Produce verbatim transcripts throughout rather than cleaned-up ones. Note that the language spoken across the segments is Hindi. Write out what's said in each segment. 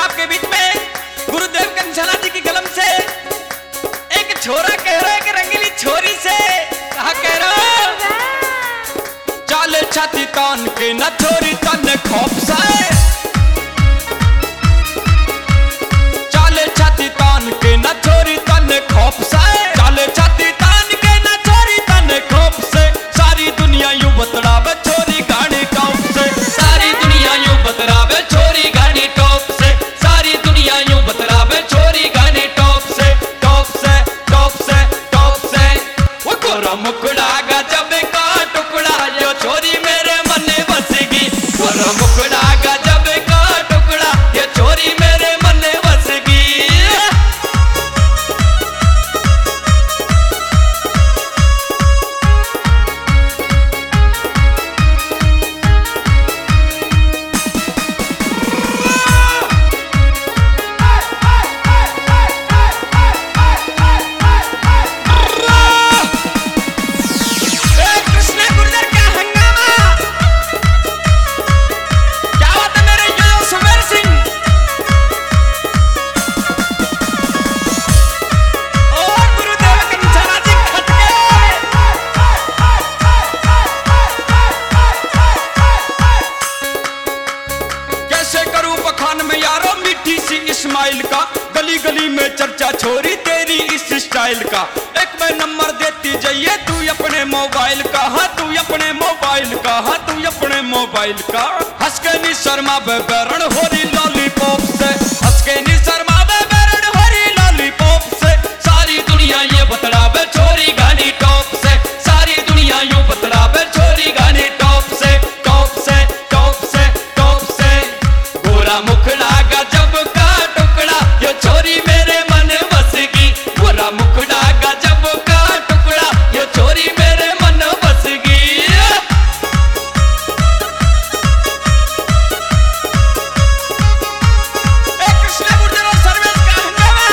आपके बीच में गुरुदेव कंचना जी की कलम से एक छोरा कह रहा है कि रंगीली छोरी से कहा कह रहा चाले छाती तान के न छोरी तन खौफ साए चाले छाती तान के न छोरी तन खौफ साए चाले छाती तान के न छोरी तन खौफ से सारी दुनिया यूं बतलावे छोरी गाड़ी टॉप से सारी दुनिया यूं बतलावे छोरी गाड़ी टॉप से सारी दुनिया यूं बतलावे छोरी गाड़ी टॉप से टॉप से टॉप से टॉप से वो गोरा मुकुड़ा गजब का टुकड़ा यो छोरी मेरे मन में बसेगी गोरा मुकुड़ा गजब का टुकड़ा ये छोरी मेरे मन में बसेगी इस्माइल का गली गली में चर्चा छोरी तेरी इस स्टाइल का एक मैं नंबर देती जाइए तू अपने मोबाइल का हाँ तू अपने मोबाइल का हाँ तू अपने मोबाइल का हंस के नी शर्मा बेबरण हो रही लॉलीपॉप से हंस के नी शर्मा बेबरण हो रही लॉलीपॉप से सारी दुनिया ये बतलावे छोरी गानी टॉप से सारी दुनिया यूं बतलावे छोरी गानी टॉप से टॉप से टॉप से टॉप से गोरा मुखड़ा गजब का टुकड़ा ये छोरी मेरे मन बसेगी गोरा मुखड़ा गजब का टुकड़ा ये छोरी मेरे मन बसेगी एक कृष्ण गुर्जर और सर्वेश का हंगामा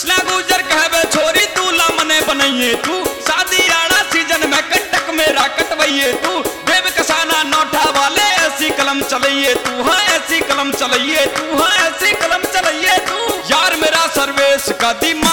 ना गुजर कहवे छोरी तू ला मने बनइए तू शादी आड़ा सीजन में कंटक मेरा कटवइए तू देव कसाना नौठा वाले ऐसी कलम चलइए तू हाँ ऐसी कलम चलइए तू हाँ ऐसी कलम चलइए तू यार मेरा सर्वेश का दी